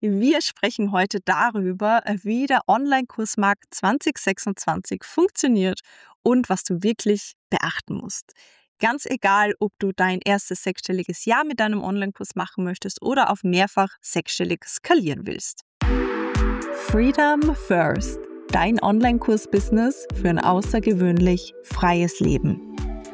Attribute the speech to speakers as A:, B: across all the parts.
A: Wir sprechen heute darüber, wie der Online-Kursmarkt 2026 funktioniert und was du wirklich beachten musst. Ganz egal, ob du dein erstes sechsstelliges Jahr mit deinem Online-Kurs machen möchtest oder auf mehrfach sechsstellig skalieren willst. Freedom First, dein Online-Kurs-Business für ein außergewöhnlich freies Leben.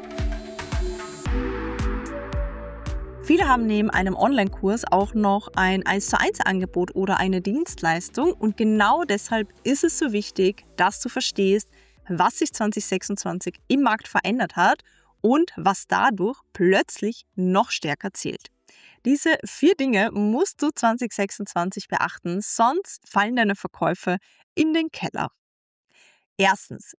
A: Viele haben neben einem Online-Kurs auch noch ein 1:1 Angebot oder eine Dienstleistung und genau deshalb ist es so wichtig, dass du verstehst, was sich 2026 im Markt verändert hat und was dadurch plötzlich noch stärker zählt. Diese 4 Dinge musst du 2026 beachten, sonst fallen deine Verkäufe in den Keller. Erstens,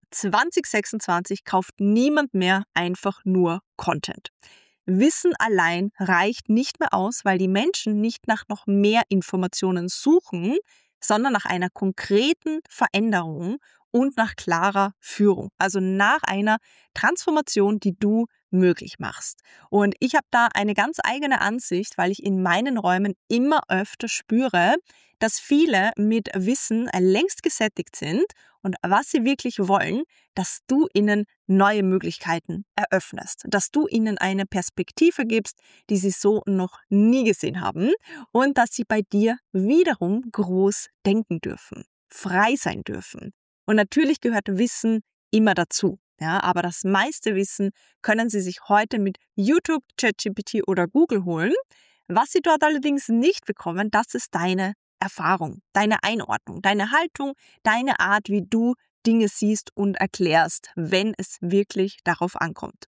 A: 2026 kauft niemand mehr einfach nur Content. Wissen allein reicht nicht mehr aus, weil die Menschen nicht nach noch mehr Informationen suchen, sondern nach einer konkreten Veränderung und nach klarer Führung. Also nach einer Transformation, die du möglich machst. Und ich habe da eine ganz eigene Ansicht, weil ich in meinen Räumen immer öfter spüre, dass viele mit Wissen längst gesättigt sind und was sie wirklich wollen, dass du ihnen neue Möglichkeiten eröffnest, dass du ihnen eine Perspektive gibst, die sie so noch nie gesehen haben und dass sie bei dir wiederum groß denken dürfen, frei sein dürfen. Und natürlich gehört Wissen immer dazu. Ja, aber das meiste Wissen können Sie sich heute mit YouTube, ChatGPT oder Google holen. Was Sie dort allerdings nicht bekommen, das ist deine Erfahrung, deine Einordnung, deine Haltung, deine Art, wie du Dinge siehst und erklärst, wenn es wirklich darauf ankommt.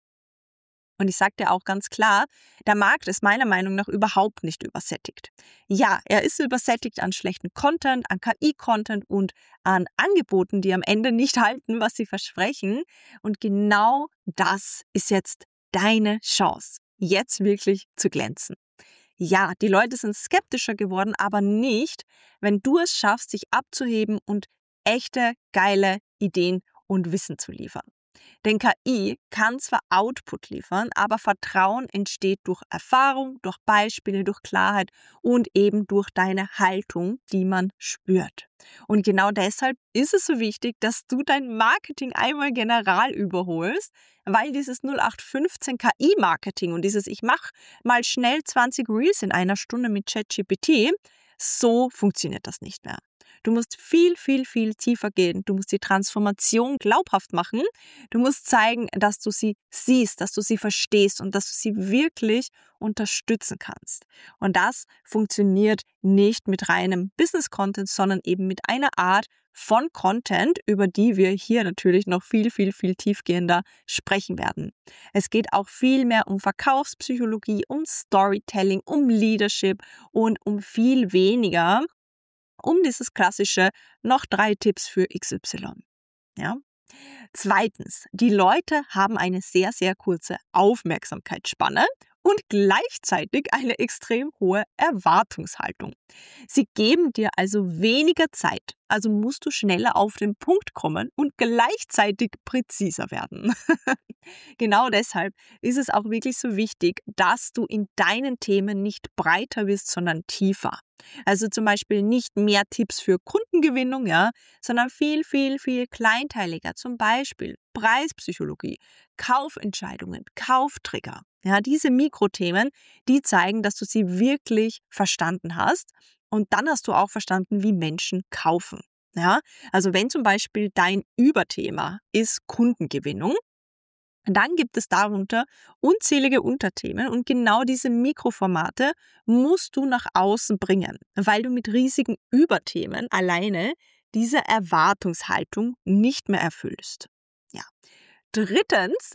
A: Und ich sage dir auch ganz klar, der Markt ist meiner Meinung nach überhaupt nicht übersättigt. Ja, er ist übersättigt an schlechten Content, an KI-Content und an Angeboten, die am Ende nicht halten, was sie versprechen. Und genau das ist jetzt deine Chance, jetzt wirklich zu glänzen. Ja, die Leute sind skeptischer geworden, aber nicht, wenn du es schaffst, dich abzuheben und echte, geile Ideen und Wissen zu liefern. Denn KI kann zwar Output liefern, aber Vertrauen entsteht durch Erfahrung, durch Beispiele, durch Klarheit und eben durch deine Haltung, die man spürt. Und genau deshalb ist es so wichtig, dass du dein Marketing einmal general überholst, weil dieses 0815 KI-Marketing und dieses ich mache mal schnell 20 Reels in einer Stunde mit ChatGPT, so funktioniert das nicht mehr. Du musst viel, viel, viel tiefer gehen. Du musst die Transformation glaubhaft machen. Du musst zeigen, dass du sie siehst, dass du sie verstehst und dass du sie wirklich unterstützen kannst. Und das funktioniert nicht mit reinem Business-Content, sondern eben mit einer Art von Content, über die wir hier natürlich noch viel, viel, viel tiefgehender sprechen werden. Es geht auch viel mehr um Verkaufspsychologie, um Storytelling, um Leadership und um viel weniger um dieses klassische noch 3 Tipps für XY. Ja? Zweitens, die Leute haben eine sehr, sehr kurze Aufmerksamkeitsspanne und gleichzeitig eine extrem hohe Erwartungshaltung. Sie geben dir also weniger Zeit, also musst du schneller auf den Punkt kommen und gleichzeitig präziser werden. Genau deshalb ist es auch wirklich so wichtig, dass du in deinen Themen nicht breiter wirst, sondern tiefer. Also zum Beispiel nicht mehr Tipps für Kundengewinnung, ja, sondern viel, viel, viel kleinteiliger. Zum Beispiel Preispsychologie, Kaufentscheidungen, Kauftrigger. Ja, diese Mikrothemen, die zeigen, dass du sie wirklich verstanden hast. Und dann hast du auch verstanden, wie Menschen kaufen. Ja, also wenn zum Beispiel dein Überthema ist Kundengewinnung, dann gibt es darunter unzählige Unterthemen und genau diese Mikroformate musst du nach außen bringen, weil du mit riesigen Überthemen alleine diese Erwartungshaltung nicht mehr erfüllst. Ja. Drittens,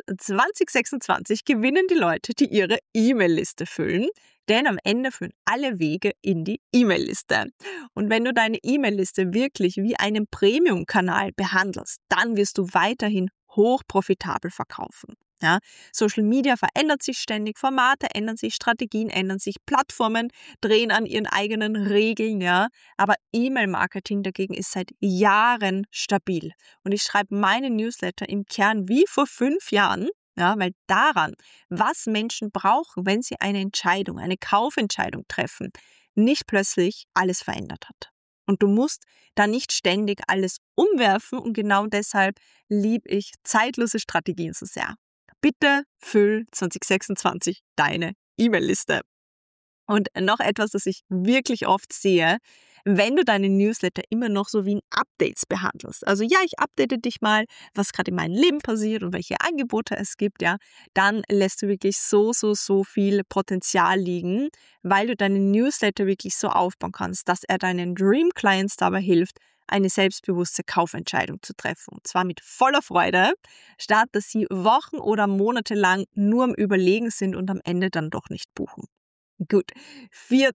A: 2026 gewinnen die Leute, die ihre E-Mail-Liste füllen, denn am Ende führen alle Wege in die E-Mail-Liste. Und wenn du deine E-Mail-Liste wirklich wie einen Premium-Kanal behandelst, dann wirst du weiterhin hochprofitabel verkaufen. Ja, Social Media verändert sich ständig, Formate ändern sich, Strategien ändern sich, Plattformen drehen an ihren eigenen Regeln, ja. Aber E-Mail-Marketing dagegen ist seit Jahren stabil. Und ich schreibe meine Newsletter im Kern wie vor 5 Jahren, ja, weil daran, was Menschen brauchen, wenn sie eine Entscheidung, eine Kaufentscheidung treffen, nicht plötzlich alles verändert hat. Und du musst da nicht ständig alles umwerfen und genau deshalb liebe ich zeitlose Strategien so sehr. Bitte füll 2026 deine E-Mail-Liste. Und noch etwas, das ich wirklich oft sehe, wenn du deine Newsletter immer noch so wie in Updates behandelst. Also ja, ich update dich mal, was gerade in meinem Leben passiert und welche Angebote es gibt, ja, dann lässt du wirklich so viel Potenzial liegen, weil du deine Newsletter wirklich so aufbauen kannst, dass er deinen Dream Clients dabei hilft, eine selbstbewusste Kaufentscheidung zu treffen. Und zwar mit voller Freude, statt dass sie Wochen oder Monate lang nur am Überlegen sind und am Ende dann doch nicht buchen. Gut. 4.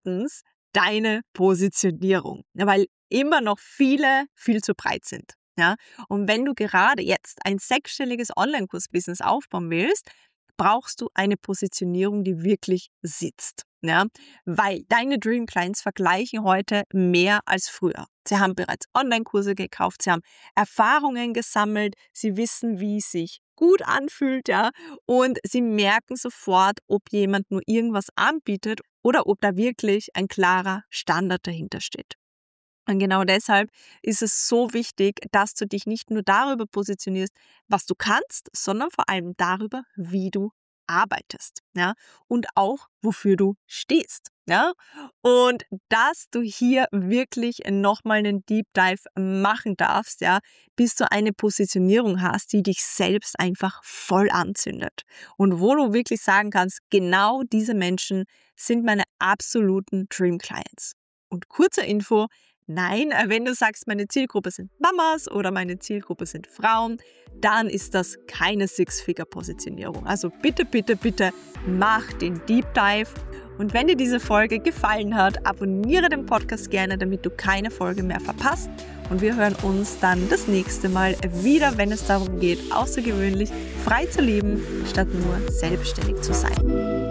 A: Deine Positionierung, weil immer noch viele viel zu breit sind. Ja? Und wenn du gerade jetzt ein 6-stelliges Online-Kurs-Business aufbauen willst, brauchst du eine Positionierung, die wirklich sitzt. Ja? Weil deine Dream Clients vergleichen heute mehr als früher. Sie haben bereits Online-Kurse gekauft, sie haben Erfahrungen gesammelt, sie wissen, wie es sich gut anfühlt, ja, und sie merken sofort, ob jemand nur irgendwas anbietet oder ob da wirklich ein klarer Standard dahinter steht. Und genau deshalb ist es so wichtig, dass du dich nicht nur darüber positionierst, was du kannst, sondern vor allem darüber, wie du arbeitest, ja, und auch wofür du stehst, ja, und dass du hier wirklich nochmal einen Deep Dive machen darfst, ja, bis du eine Positionierung hast, die dich selbst einfach voll anzündet und wo du wirklich sagen kannst, genau diese Menschen sind meine absoluten Dream Clients. Und kurze Info: Nein, wenn du sagst, meine Zielgruppe sind Mamas oder meine Zielgruppe sind Frauen, dann ist das keine Six-Figure-Positionierung. Also bitte, bitte, bitte mach den Deep Dive. Und wenn dir diese Folge gefallen hat, abonniere den Podcast gerne, damit du keine Folge mehr verpasst. Und wir hören uns dann das nächste Mal wieder, wenn es darum geht, außergewöhnlich frei zu leben, statt nur selbstständig zu sein.